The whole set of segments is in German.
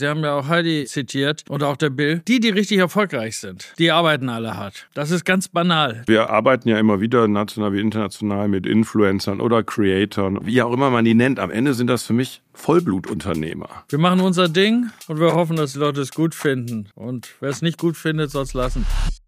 Sie haben ja auch Heidi zitiert und auch der Bill. Die richtig erfolgreich sind, die arbeiten alle hart. Das ist ganz banal. Wir arbeiten ja immer wieder, national wie international, mit Influencern oder Creatoren, wie auch immer man die nennt. Am Ende sind das für mich Vollblutunternehmer. Wir machen unser Ding und wir hoffen, dass die Leute es gut finden. Und wer es nicht gut findet, soll es lassen.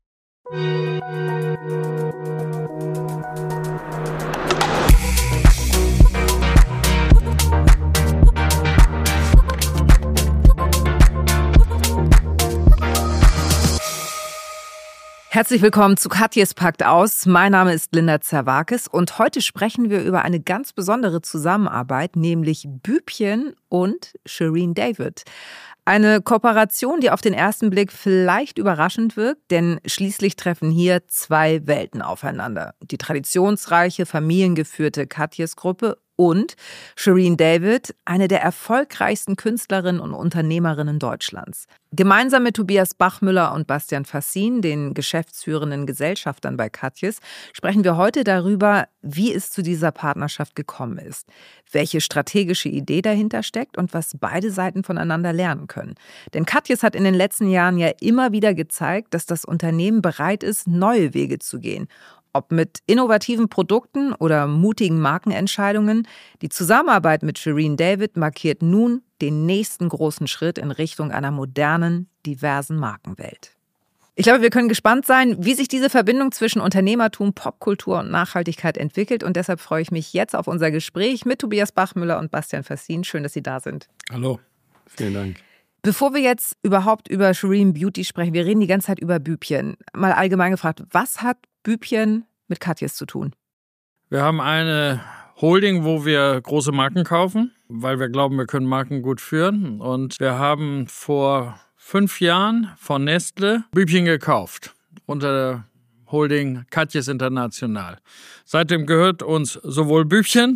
Herzlich willkommen zu Katjes packt aus. Mein Name ist Linda Zerwakis und heute sprechen wir über eine ganz besondere Zusammenarbeit, nämlich Bübchen und Shirin David. Eine Kooperation, die auf den ersten Blick vielleicht überraschend wirkt, denn schließlich treffen hier zwei Welten aufeinander. Die traditionsreiche, familiengeführte Katjes-Gruppe und Shirin David, eine der erfolgreichsten Künstlerinnen und Unternehmerinnen Deutschlands. Gemeinsam mit Tobias Bachmüller und Bastian Fassin, den geschäftsführenden Gesellschaftern bei Katjes, sprechen wir heute darüber, wie es zu dieser Partnerschaft gekommen ist, welche strategische Idee dahinter steckt und was beide Seiten voneinander lernen können. Denn Katjes hat in den letzten Jahren ja immer wieder gezeigt, dass das Unternehmen bereit ist, neue Wege zu gehen. Ob mit innovativen Produkten oder mutigen Markenentscheidungen, die Zusammenarbeit mit Shirin David markiert nun den nächsten großen Schritt in Richtung einer modernen, diversen Markenwelt. Ich glaube, wir können gespannt sein, wie sich diese Verbindung zwischen Unternehmertum, Popkultur und Nachhaltigkeit entwickelt. Und deshalb freue ich mich jetzt auf unser Gespräch mit Tobias Bachmüller und Bastian Fassin. Schön, dass Sie da sind. Hallo. Vielen Dank. Bevor wir jetzt überhaupt über Shirin Beauty sprechen, wir reden die ganze Zeit über Bübchen. Mal allgemein gefragt, was hat Bübchen mit Katjes zu tun? Wir haben eine Holding, wo wir große Marken kaufen, weil wir glauben, wir können Marken gut führen. Und wir haben vor 5 Jahren von Nestle Bübchen gekauft unter der Holding Katjes International. Seitdem gehört uns sowohl Bübchen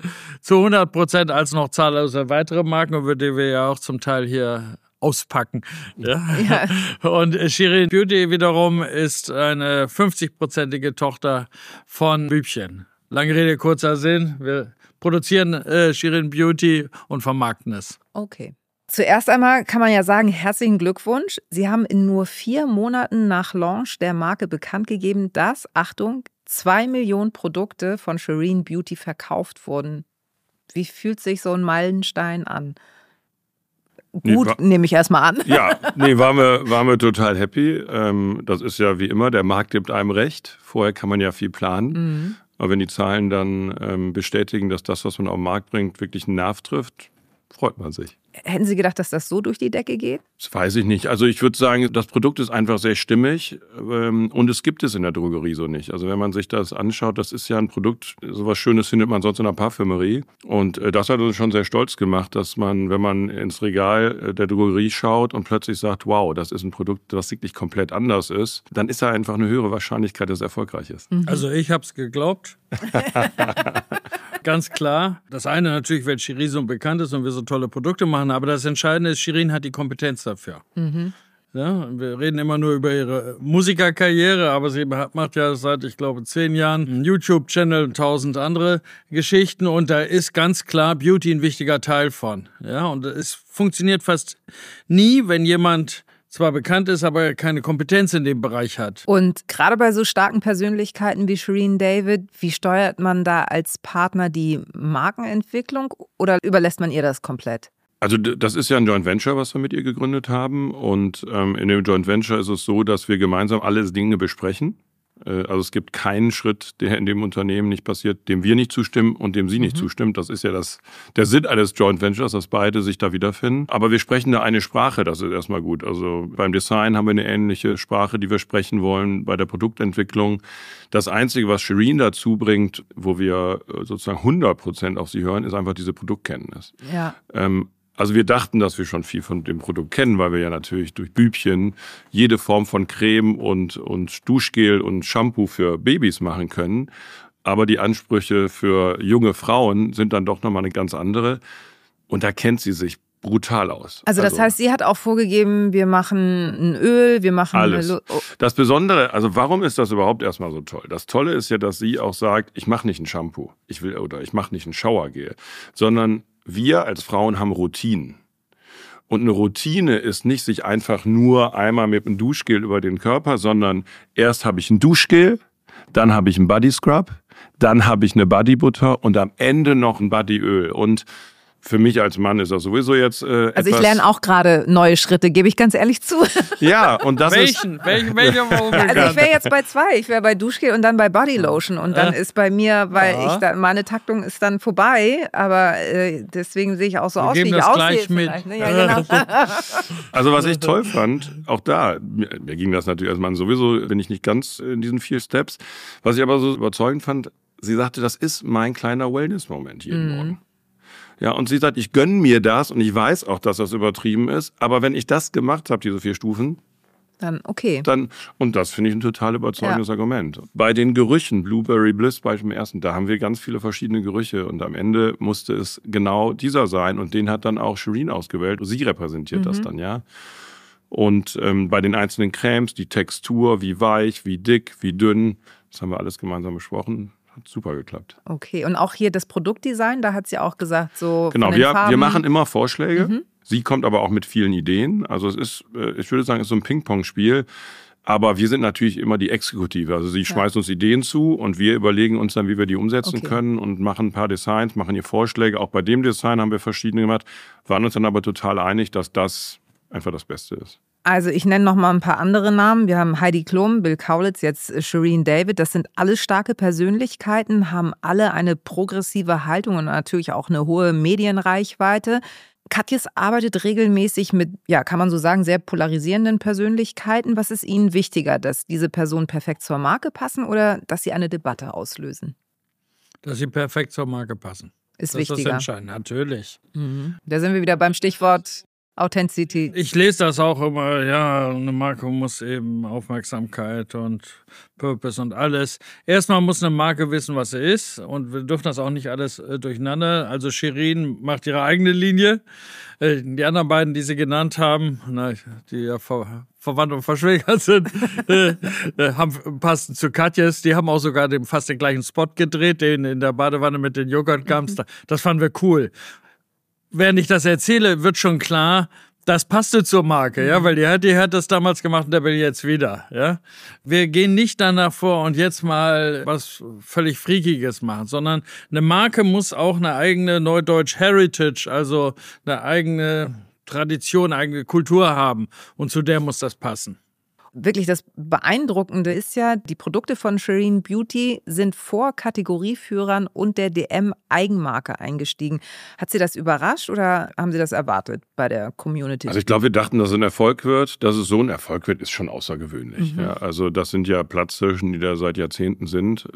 zu 100% als noch zahllose weitere Marken, über die wir ja auch zum Teil hier auspacken. Ja. Und Shirin Beauty wiederum ist eine 50-prozentige Tochter von Bübchen. Lange Rede, kurzer Sinn. Wir produzieren Shirin Beauty und vermarkten es. Okay. Zuerst einmal kann man ja sagen, herzlichen Glückwunsch. Sie haben in nur 4 Monaten nach Launch der Marke bekannt gegeben, dass, Achtung, 2 Millionen Produkte von Shirin Beauty verkauft wurden. Wie fühlt sich so ein Meilenstein an? Gut, nehme ich erstmal an. Ja, waren wir total happy. Das ist ja wie immer, der Markt gibt einem recht. Vorher kann man ja viel planen. Mhm. Aber wenn die Zahlen dann bestätigen, dass das, was man auf den Markt bringt, wirklich einen Nerv trifft, freut man sich. Hätten Sie gedacht, dass das so durch die Decke geht? Das weiß ich nicht. Also ich würde sagen, das Produkt ist einfach sehr stimmig und es gibt es in der Drogerie so nicht. Also wenn man sich das anschaut, das ist ja ein Produkt, sowas Schönes findet man sonst in der Parfümerie. Und das hat uns schon sehr stolz gemacht, dass man, wenn man ins Regal der Drogerie schaut und plötzlich sagt, wow, das ist ein Produkt, das wirklich komplett anders ist, dann ist da einfach eine höhere Wahrscheinlichkeit, dass es erfolgreich ist. Also ich habe es geglaubt. Ganz klar. Das eine natürlich, weil Shirin so bekannt ist und wir so tolle Produkte machen, aber das Entscheidende ist, Shirin hat die Kompetenz dafür. Mhm. Ja, wir reden immer nur über ihre Musikerkarriere, aber sie macht ja seit, ich glaube, 10 Jahren einen YouTube-Channel und 1000 andere Geschichten und da ist ganz klar Beauty ein wichtiger Teil von. Ja, und es funktioniert fast nie, wenn jemand zwar bekannt ist, aber keine Kompetenz in dem Bereich hat. Und gerade bei so starken Persönlichkeiten wie Shirin David, wie steuert man da als Partner die Markenentwicklung oder überlässt man ihr das komplett? Also das ist ja ein Joint Venture, was wir mit ihr gegründet haben. Und in dem Joint Venture ist es so, dass wir gemeinsam alle Dinge besprechen. Also es gibt keinen Schritt, der in dem Unternehmen nicht passiert, dem wir nicht zustimmen und dem sie nicht zustimmt. Das ist ja der Sinn eines Joint Ventures, dass beide sich da wiederfinden. Aber wir sprechen da eine Sprache, das ist erstmal gut. Also beim Design haben wir eine ähnliche Sprache, die wir sprechen wollen, bei der Produktentwicklung. Das Einzige, was Shirin dazu bringt, wo wir sozusagen 100% auf sie hören, ist einfach diese Produktkenntnis. Ja. Also wir dachten, dass wir schon viel von dem Produkt kennen, weil wir ja natürlich durch Bübchen jede Form von Creme und Duschgel und Shampoo für Babys machen können. Aber die Ansprüche für junge Frauen sind dann doch nochmal eine ganz andere. Und da kennt sie sich brutal aus. Also das heißt, sie hat auch vorgegeben, wir machen ein Öl, wir machen alles. Das Besondere, also warum ist das überhaupt erstmal so toll? Das Tolle ist ja, dass sie auch sagt, ich mache nicht ein Shampoo, ich mache nicht ein Showergel, sondern wir als Frauen haben Routinen. Und eine Routine ist nicht sich einfach nur einmal mit einem Duschgel über den Körper, sondern erst habe ich ein Duschgel, dann habe ich einen Body Scrub, dann habe ich eine Bodybutter und am Ende noch ein Bodyöl. Und für mich als Mann ist das sowieso jetzt Also ich lerne auch gerade neue Schritte, gebe ich ganz ehrlich zu. Ja, und das welcher Also ich wäre jetzt bei 2. Ich wäre bei Duschgel und dann bei Bodylotion. Und dann ist bei mir, weil meine Taktung ist dann vorbei. Aber deswegen sehe ich auch so aus, wie ich aussehe. Mit. Ne? Ja, genau. Also was ich toll fand, auch da, mir ging das natürlich als Mann sowieso, bin ich nicht ganz in diesen 4 Steps. Was ich aber so überzeugend fand, sie sagte, das ist mein kleiner Wellness-Moment jeden Morgen. Ja, und sie sagt, ich gönne mir das und ich weiß auch, dass das übertrieben ist, aber wenn ich das gemacht habe, diese 4 Stufen, dann okay. Und das finde ich ein total überzeugendes Argument. Bei den Gerüchen, Blueberry Bliss beim ersten, da haben wir ganz viele verschiedene Gerüche und am Ende musste es genau dieser sein und den hat dann auch Shireen ausgewählt und sie repräsentiert das dann, ja. Und bei den einzelnen Cremes, die Textur, wie weich, wie dick, wie dünn, das haben wir alles gemeinsam besprochen. Hat super geklappt. Okay, und auch hier das Produktdesign, da hat sie auch gesagt, so genau, von den Farben. Wir machen immer Vorschläge. Sie kommt aber auch mit vielen Ideen. Also es ist, ich würde sagen, es ist so ein Ping-Pong-Spiel. Aber wir sind natürlich immer die Exekutive. Also sie schmeißt uns Ideen zu und wir überlegen uns dann, wie wir die umsetzen können und machen ein paar Designs, machen ihr Vorschläge. Auch bei dem Design haben wir verschiedene gemacht, waren uns dann aber total einig, dass das einfach das Beste ist. Also ich nenne noch mal ein paar andere Namen. Wir haben Heidi Klum, Bill Kaulitz, jetzt Shireen David. Das sind alles starke Persönlichkeiten, haben alle eine progressive Haltung und natürlich auch eine hohe Medienreichweite. Katjes arbeitet regelmäßig mit, ja, kann man so sagen, sehr polarisierenden Persönlichkeiten. Was ist Ihnen wichtiger, dass diese Personen perfekt zur Marke passen oder dass sie eine Debatte auslösen? Dass sie perfekt zur Marke passen. Ist das wichtiger. ist das Entscheidende, natürlich. Da sind wir wieder beim Stichwort Authentizität. Ich lese das auch immer, ja, eine Marke muss eben Aufmerksamkeit und Purpose und alles. Erstmal muss eine Marke wissen, was sie ist und wir dürfen das auch nicht alles durcheinander. Also Shireen macht ihre eigene Linie. Die anderen beiden, die sie genannt haben, die ja verwandt und verschwägert sind, passen zu Katjes. Die haben auch sogar fast den gleichen Spot gedreht, den in der Badewanne mit den Joghurtgums. Das fanden wir cool. Während ich das erzähle, wird schon klar, das passte zur Marke, ja, weil die hat das damals gemacht und der will jetzt wieder, ja. Wir gehen nicht danach vor und jetzt mal was völlig Freakiges machen, sondern eine Marke muss auch eine eigene Neudeutsch Heritage, also eine eigene Tradition, eigene Kultur haben und zu der muss das passen. Wirklich das Beeindruckende ist ja, die Produkte von Shireen Beauty sind vor Kategorieführern und der DM-Eigenmarke eingestiegen. Hat Sie das überrascht oder haben Sie das erwartet bei der Community? Also ich glaube, wir dachten, dass es ein Erfolg wird. Dass es so ein Erfolg wird, ist schon außergewöhnlich. Ja, also das sind ja Platzhirschen, die da seit Jahrzehnten sind.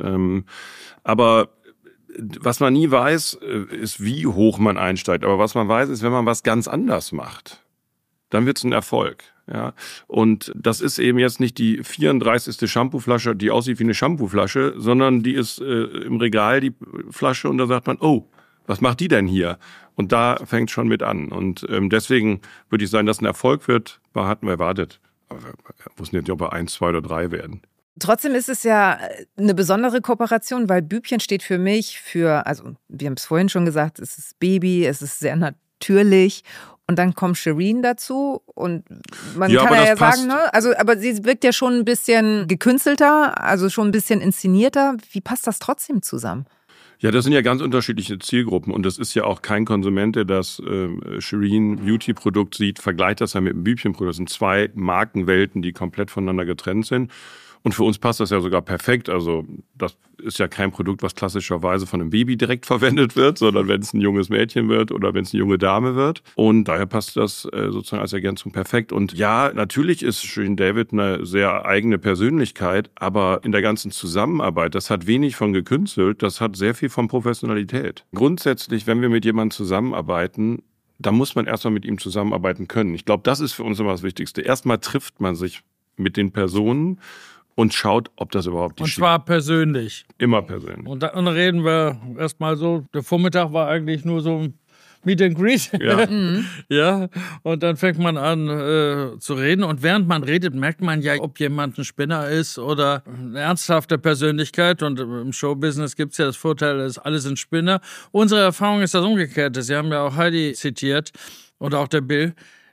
Aber was man nie weiß, ist, wie hoch man einsteigt. Aber was man weiß, ist, wenn man was ganz anders macht, dann wird es ein Erfolg. Ja, und das ist eben jetzt nicht die 34. Shampooflasche, die aussieht wie eine Shampooflasche, sondern die ist im Regal, die Flasche, und da sagt man, oh, was macht die denn hier? Und da fängt schon mit an. Und deswegen würde ich sagen, dass ein Erfolg wird, hatten wir erwartet. Aber wir wussten jetzt nicht, ob wir 1, 2 oder 3 werden. Trotzdem ist es ja eine besondere Kooperation, weil Bübchen steht für mich also wir haben es vorhin schon gesagt, es ist Baby, es ist sehr natürlich. Und dann kommt Shireen dazu und man kann ja sagen, ne? Also, aber sie wirkt ja schon ein bisschen gekünstelter, also schon ein bisschen inszenierter. Wie passt das trotzdem zusammen? Ja, das sind ja ganz unterschiedliche Zielgruppen und das ist ja auch kein Konsument, der das Shireen Beauty Produkt sieht, vergleicht das ja mit dem Bübchen Produkt. Das sind 2 Markenwelten, die komplett voneinander getrennt sind. Und für uns passt das ja sogar perfekt. Also das ist ja kein Produkt, was klassischerweise von einem Baby direkt verwendet wird, sondern wenn es ein junges Mädchen wird oder wenn es eine junge Dame wird. Und daher passt das sozusagen als Ergänzung perfekt. Und ja, natürlich ist Shireen David eine sehr eigene Persönlichkeit, aber in der ganzen Zusammenarbeit, das hat wenig von gekünstelt, das hat sehr viel von Professionalität. Grundsätzlich, wenn wir mit jemandem zusammenarbeiten, da muss man erstmal mit ihm zusammenarbeiten können. Ich glaube, das ist für uns immer das Wichtigste. Erstmal trifft man sich mit den Personen und schaut, ob das überhaupt Und zwar persönlich. Immer persönlich. Und dann reden wir erstmal so, der Vormittag war eigentlich nur so ein Meet and Greet. Ja. Ja, und dann fängt man an zu reden und während man redet, merkt man ja, ob jemand ein Spinner ist oder eine ernsthafte Persönlichkeit und im Showbusiness gibt es ja das Vorteil, dass alle sind Spinner. Unsere Erfahrung ist das Umgekehrte. Sie haben ja auch Heidi zitiert und auch der Bill.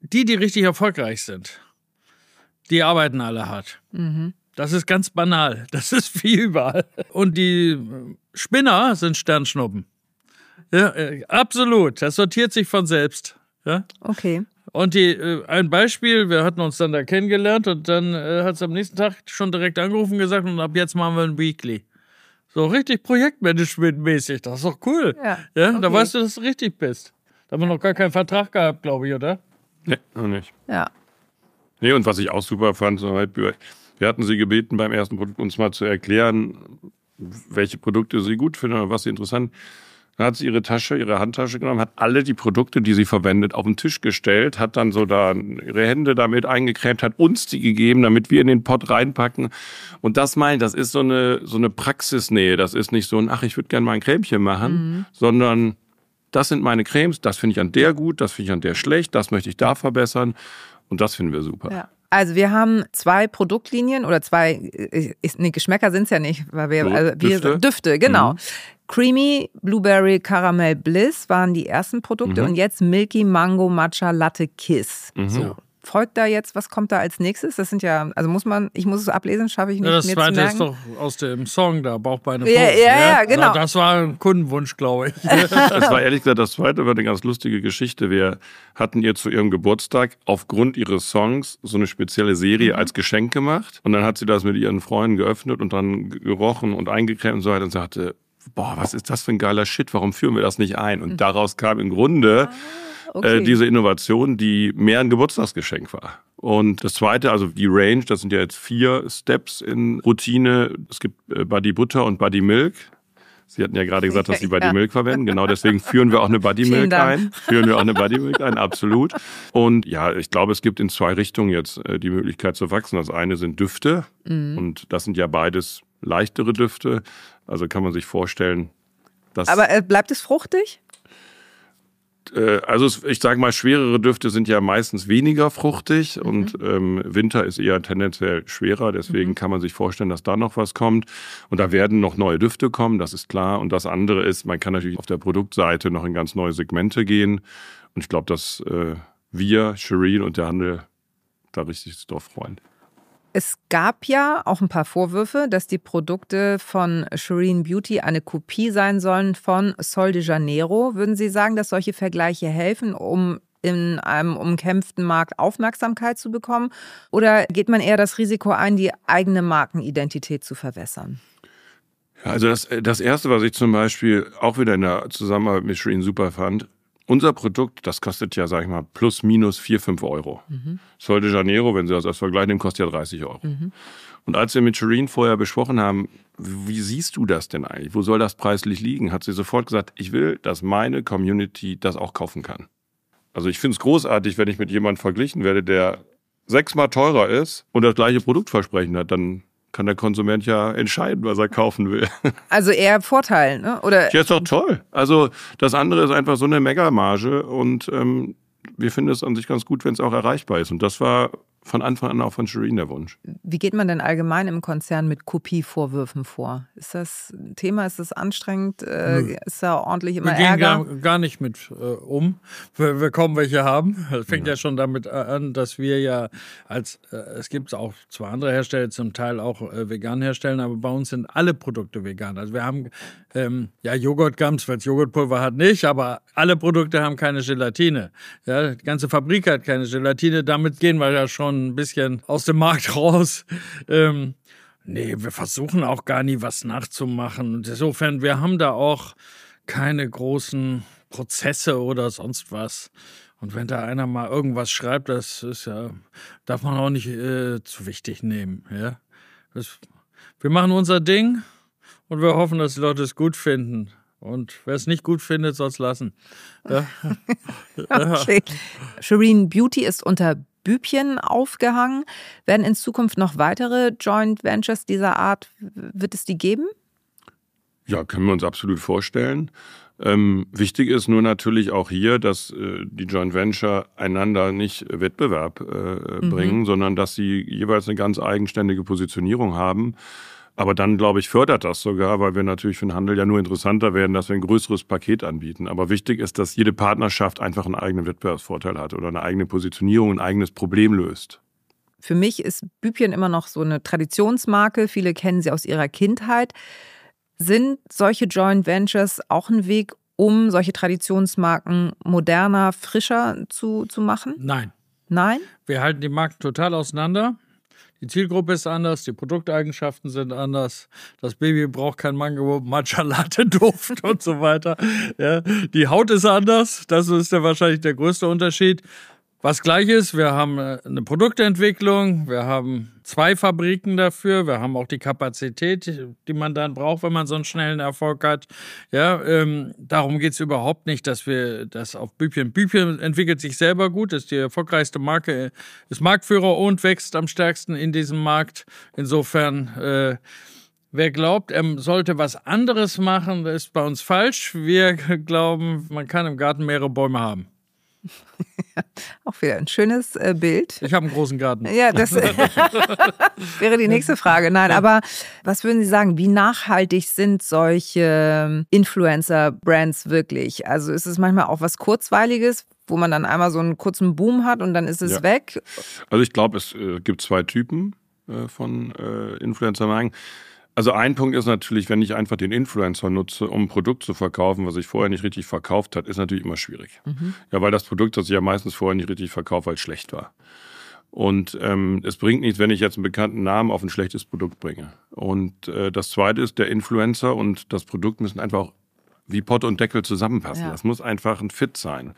die richtig erfolgreich sind, die arbeiten alle hart. Das ist ganz banal. Das ist wie überall. Und die Spinner sind Sternschnuppen. Ja, absolut. Das sortiert sich von selbst. Ja? Okay. Und ein Beispiel, wir hatten uns dann da kennengelernt und dann hat es am nächsten Tag schon direkt angerufen und gesagt, und ab jetzt machen wir ein Weekly. So richtig Projektmanagement-mäßig. Das ist doch cool. Ja, okay. Da weißt du, dass du richtig bist. Da haben wir noch gar keinen Vertrag gehabt, glaube ich, oder? Nee, noch nicht. Ja. Nee, und was ich auch super fand, wir hatten sie gebeten, beim ersten Produkt uns mal zu erklären, welche Produkte sie gut finden oder was sie interessant. Dann hat sie ihre Handtasche genommen, hat alle die Produkte, die sie verwendet, auf den Tisch gestellt, hat dann so da ihre Hände damit eingecremt, hat uns die gegeben, damit wir in den Pott reinpacken. Und das ist so eine Praxisnähe. Das ist nicht so ein, ich würde gerne mal ein Cremchen machen, sondern das sind meine Cremes, das finde ich an der gut, das finde ich an der schlecht, das möchte ich da verbessern. Und das finden wir super. Ja. Also wir haben 2 Produktlinien oder 2, Geschmäcker sind es ja nicht, weil wir Düfte, genau. Creamy, Blueberry, Caramel Bliss waren die ersten Produkte und jetzt Milky Mango Matcha Latte Kiss. So. Folgt da jetzt, was kommt da als nächstes? Das sind ja, also ich muss es ablesen, schaffe ich nicht, das mir zu merken. Das zweite ist doch aus dem Song da, Bauchbeine Pose. Ja, genau. Das war ein Kundenwunsch, glaube ich. Das war ehrlich gesagt, das zweite war eine ganz lustige Geschichte. Wir hatten ihr zu ihrem Geburtstag aufgrund ihres Songs so eine spezielle Serie als Geschenk gemacht. Und dann hat sie das mit ihren Freunden geöffnet und dann gerochen und eingecremt und so weiter und sagte, was ist das für ein geiler Shit, warum führen wir das nicht ein? Und daraus kam im Grunde diese Innovation, die mehr ein Geburtstagsgeschenk war. Und das zweite, also die Range, das sind ja jetzt 4 Steps in Routine. Es gibt Body Butter und Body Milk. Sie hatten ja gerade gesagt, dass Sie Body Milk verwenden. Genau, deswegen führen wir auch eine Body Milk ein. Absolut. Und ja, ich glaube, es gibt in 2 Richtungen jetzt die Möglichkeit zu wachsen. Das eine sind Düfte und das sind ja beides leichtere Düfte. Also kann man sich vorstellen, dass... Aber bleibt es fruchtig? Also ich sage mal, schwerere Düfte sind ja meistens weniger fruchtig und Winter ist eher tendenziell schwerer. Deswegen kann man sich vorstellen, dass da noch was kommt. Und da werden noch neue Düfte kommen, das ist klar. Und das andere ist, man kann natürlich auf der Produktseite noch in ganz neue Segmente gehen. Und ich glaube, dass wir, Shireen und der Handel da richtig drauf freuen. Es gab ja auch ein paar Vorwürfe, dass die Produkte von Shireen Beauty eine Kopie sein sollen von Sol de Janeiro. Würden Sie sagen, dass solche Vergleiche helfen, um in einem umkämpften Markt Aufmerksamkeit zu bekommen? Oder geht man eher das Risiko ein, die eigene Markenidentität zu verwässern? Ja, also das Erste, was ich zum Beispiel auch wieder in der Zusammenarbeit mit Shireen super fand, unser Produkt, das kostet ja, sag ich mal, plus minus 4-5 Euro. Sol de Janeiro, wenn Sie das als Vergleich nehmen, kostet ja 30 Euro. Und als wir mit Shireen vorher besprochen haben, wie siehst du das denn eigentlich? Wo soll das preislich liegen? Hat sie sofort gesagt, ich will, dass meine Community das auch kaufen kann. Also ich finde es großartig, wenn ich mit jemandem verglichen werde, der 6-mal teurer ist und das gleiche Produktversprechen hat, dann kann der Konsument ja entscheiden, was er kaufen will. Also eher Vorteil, ne? Oder? Ja, ist doch toll. Also das andere ist einfach so eine Megamarge und wir finden es an sich ganz gut, wenn es auch erreichbar ist. Und das war von Anfang an auch von Shireen der Wunsch. Wie geht man denn allgemein im Konzern mit Kopievorwürfen vor? Ist das ein Thema? Ist das anstrengend? Ist da ordentlich immer Ärger? Wir gehen gar nicht mit um. Wir kaum welche haben. Das fängt ja schon damit an, dass wir ja es gibt auch zwar andere Hersteller, zum Teil auch vegan herstellen, aber bei uns sind alle Produkte vegan. Also wir haben Joghurtgums, weil es Joghurtpulver hat, nicht, aber alle Produkte haben keine Gelatine. Ja, die ganze Fabrik hat keine Gelatine. Damit gehen wir ja schon ein bisschen aus dem Markt raus. Wir versuchen auch gar nie was nachzumachen. Und insofern, wir haben da auch keine großen Prozesse oder sonst was. Und wenn da einer mal irgendwas schreibt, das ist ja, darf man auch nicht zu wichtig nehmen. Ja? Wir machen unser Ding und wir hoffen, dass die Leute es gut finden. Und wer es nicht gut findet, soll es lassen. Ja? Okay. Shireen Beauty ist unter Bübchen aufgehangen. Werden in Zukunft noch weitere Joint Ventures dieser Art, wird es die geben? Ja, können wir uns absolut vorstellen. Wichtig ist nur natürlich auch hier, dass die Joint Venture einander nicht Wettbewerb bringen, sondern dass sie jeweils eine ganz eigenständige Positionierung haben. Aber dann, glaube ich, fördert das sogar, weil wir natürlich für den Handel ja nur interessanter werden, dass wir ein größeres Paket anbieten. Aber wichtig ist, dass jede Partnerschaft einfach einen eigenen Wettbewerbsvorteil hat oder eine eigene Positionierung, ein eigenes Problem löst. Für mich ist Bübchen immer noch so eine Traditionsmarke. Viele kennen sie aus ihrer Kindheit. Sind solche Joint Ventures auch ein Weg, um solche Traditionsmarken moderner, frischer zu machen? Nein. Nein? Wir halten die Marken total auseinander. Die Zielgruppe ist anders, die Produkteigenschaften sind anders. Das Baby braucht kein Mango, Matcha Latte Duft und so weiter. Ja, die Haut ist anders, das ist ja wahrscheinlich der größte Unterschied. Was gleich ist, wir haben eine Produktentwicklung, wir haben 2 Fabriken dafür, wir haben auch die Kapazität, die man dann braucht, wenn man so einen schnellen Erfolg hat. Ja, darum geht es überhaupt nicht, dass wir das auf Bübchen. Bübchen entwickelt sich selber gut, ist die erfolgreichste Marke, ist Marktführer und wächst am stärksten in diesem Markt. Insofern, wer glaubt, er sollte was anderes machen, das ist bei uns falsch. Wir glauben, man kann im Garten mehrere Bäume haben. Auch wieder ein schönes Bild. Ich habe einen großen Garten. Ja, das wäre die nächste Frage. Nein, aber was würden Sie sagen, wie nachhaltig sind solche Influencer-Brands wirklich? Also ist es manchmal auch was Kurzweiliges, wo man dann einmal so einen kurzen Boom hat und dann ist es weg? Also ich glaube, es gibt 2 Typen von Influencer-Marken. Also ein Punkt ist natürlich, wenn ich einfach den Influencer nutze, um ein Produkt zu verkaufen, was sich vorher nicht richtig verkauft hat, ist natürlich immer schwierig. Ja, weil das Produkt hat sich ja meistens vorher nicht richtig verkauft, weil es schlecht war. Und es bringt nichts, wenn ich jetzt einen bekannten Namen auf ein schlechtes Produkt bringe. Und das Zweite ist, der Influencer und das Produkt müssen einfach auch wie Pott und Deckel zusammenpassen. Ja. Das muss einfach ein Fit sein.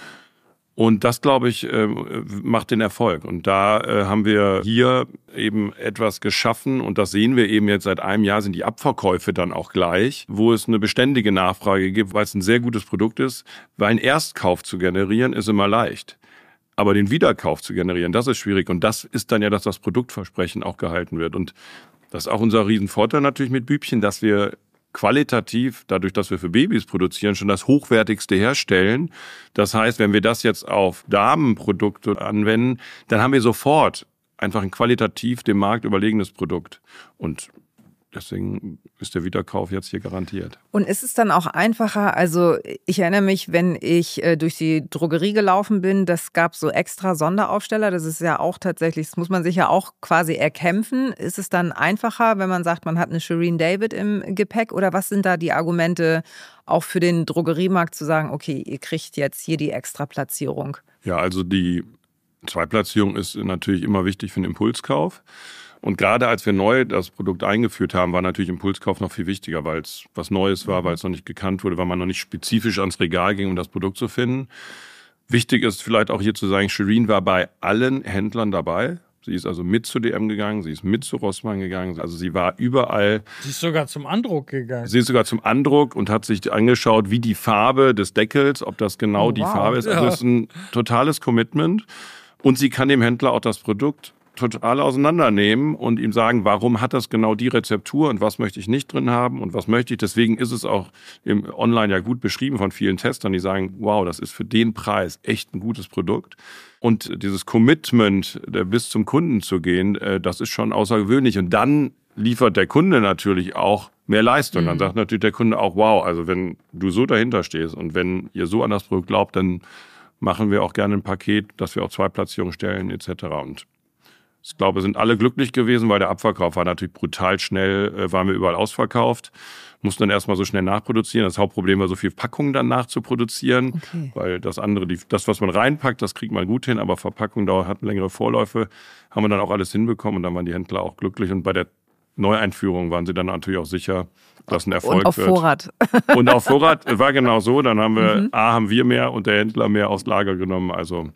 Und das, glaube ich, macht den Erfolg. Und da haben wir hier eben etwas geschaffen und das sehen wir eben jetzt seit einem Jahr, sind die Abverkäufe dann auch gleich, wo es eine beständige Nachfrage gibt, weil es ein sehr gutes Produkt ist. Weil einen Erstkauf zu generieren, ist immer leicht. Aber den Wiederkauf zu generieren, das ist schwierig. Und das ist dann ja, dass das Produktversprechen auch gehalten wird. Und das ist auch unser Riesenvorteil natürlich mit Bübchen, dass wir qualitativ, dadurch, dass wir für Babys produzieren, schon das Hochwertigste herstellen. Das heißt, wenn wir das jetzt auf Damenprodukte anwenden, dann haben wir sofort einfach ein qualitativ dem Markt überlegenes Produkt. Und deswegen ist der Wiederkauf jetzt hier garantiert. Und ist es dann auch einfacher, also ich erinnere mich, wenn ich durch die Drogerie gelaufen bin, das gab so extra Sonderaufsteller, das ist ja auch tatsächlich, das muss man sich ja auch quasi erkämpfen. Ist es dann einfacher, wenn man sagt, man hat eine Shireen David im Gepäck oder was sind da die Argumente auch für den Drogeriemarkt zu sagen, okay, ihr kriegt jetzt hier die Extraplatzierung? Ja, also die Zweitplatzierung ist natürlich immer wichtig für den Impulskauf. Und gerade als wir neu das Produkt eingeführt haben, war natürlich Impulskauf noch viel wichtiger, weil es was Neues war, weil es noch nicht gekannt wurde, weil man noch nicht spezifisch ans Regal ging, um das Produkt zu finden. Wichtig ist vielleicht auch hier zu sagen, Shireen war bei allen Händlern dabei. Sie ist also mit zu DM gegangen, sie ist mit zu Rossmann gegangen, also sie war überall. Sie ist sogar zum Andruck gegangen. Sie ist sogar zum Andruck und hat sich angeschaut, wie die Farbe des Deckels, ob das genau die Farbe ist. Also das ist ein totales Commitment. Und sie kann dem Händler auch das Produkt total auseinandernehmen und ihm sagen, warum hat das genau die Rezeptur und was möchte ich nicht drin haben und was möchte ich. Deswegen ist es auch im Online ja gut beschrieben von vielen Testern, die sagen, wow, das ist für den Preis echt ein gutes Produkt. Und dieses Commitment, bis zum Kunden zu gehen, das ist schon außergewöhnlich. Und dann liefert der Kunde natürlich auch mehr Leistung. Dann sagt natürlich der Kunde auch, wow, also wenn du so dahinter stehst und wenn ihr so an das Produkt glaubt, dann machen wir auch gerne ein Paket, dass wir auch 2 Platzierungen stellen etc. Und ich glaube, sind alle glücklich gewesen, weil der Abverkauf war natürlich brutal schnell, waren wir überall ausverkauft, mussten dann erstmal so schnell nachproduzieren. Das Hauptproblem war, so viel Packungen dann nachzuproduzieren, weil das andere, das, was man reinpackt, das kriegt man gut hin, aber Verpackung hatten längere Vorläufe, haben wir dann auch alles hinbekommen und dann waren die Händler auch glücklich und bei der Neueinführung waren sie dann natürlich auch sicher, dass ein Erfolg wird. Und auf Vorrat. Und auf Vorrat war genau so, dann haben wir, haben wir mehr und der Händler mehr aus Lager genommen, also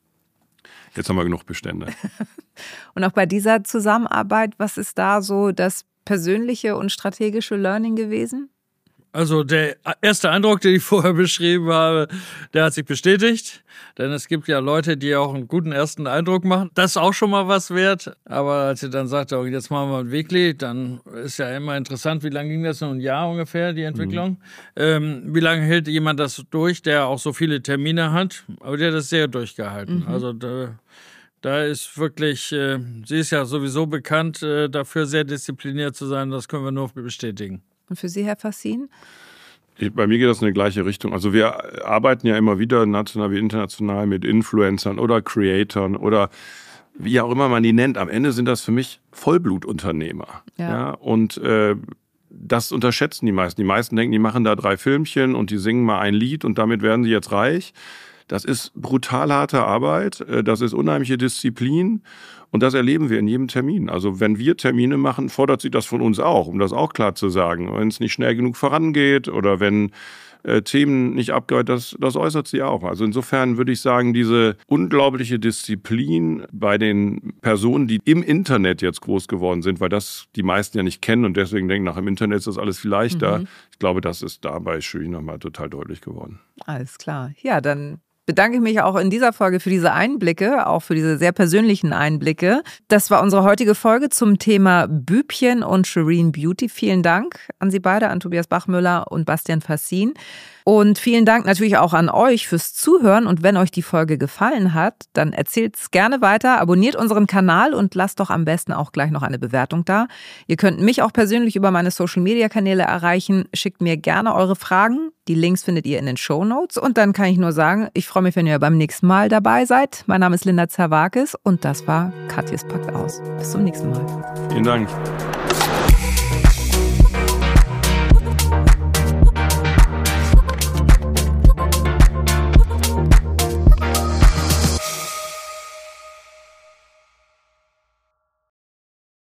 jetzt haben wir genug Bestände. Und auch bei dieser Zusammenarbeit, was ist da so das persönliche und strategische Learning gewesen? Also der erste Eindruck, den ich vorher beschrieben habe, der hat sich bestätigt. Denn es gibt ja Leute, die auch einen guten ersten Eindruck machen. Das ist auch schon mal was wert. Aber als sie dann sagte, okay, jetzt machen wir ein Weekly, dann ist ja immer interessant, wie lange ging das? Nur ein Jahr ungefähr, die Entwicklung. Wie lange hält jemand das durch, der auch so viele Termine hat? Aber der hat das sehr durchgehalten. Also da Da ist wirklich, sie ist ja sowieso bekannt dafür, sehr diszipliniert zu sein. Das können wir nur bestätigen. Und für Sie, Herr Fassin? Bei mir geht das in die gleiche Richtung. Also wir arbeiten ja immer wieder national wie international mit Influencern oder Creatoren oder wie auch immer man die nennt. Am Ende sind das für mich Vollblutunternehmer. Ja, und das unterschätzen die meisten. Die meisten denken, die machen da 3 Filmchen und die singen mal ein Lied und damit werden sie jetzt reich. Das ist brutal harte Arbeit, das ist unheimliche Disziplin und das erleben wir in jedem Termin. Also wenn wir Termine machen, fordert sie das von uns auch, um das auch klar zu sagen. Wenn es nicht schnell genug vorangeht oder wenn Themen nicht abgearbeitet, das äußert sie auch. Also insofern würde ich sagen, diese unglaubliche Disziplin bei den Personen, die im Internet jetzt groß geworden sind, weil das die meisten ja nicht kennen und deswegen denken, nach im Internet ist das alles viel leichter. Ich glaube, das ist da bei Jury nochmal total deutlich geworden. Alles klar. Ja, dann bedanke ich mich auch in dieser Folge für diese Einblicke, auch für diese sehr persönlichen Einblicke. Das war unsere heutige Folge zum Thema Bübchen und Shireen Beauty. Vielen Dank an Sie beide, an Tobias Bachmüller und Bastian Fassin. Und vielen Dank natürlich auch an euch fürs Zuhören. Und wenn euch die Folge gefallen hat, dann erzählt es gerne weiter, abonniert unseren Kanal und lasst doch am besten auch gleich noch eine Bewertung da. Ihr könnt mich auch persönlich über meine Social-Media-Kanäle erreichen. Schickt mir gerne eure Fragen. Die Links findet ihr in den Shownotes. Und dann kann ich nur sagen, ich freue mich, wenn ihr beim nächsten Mal dabei seid. Mein Name ist Linda Zerwakis und das war Katjes packt aus. Bis zum nächsten Mal. Vielen Dank.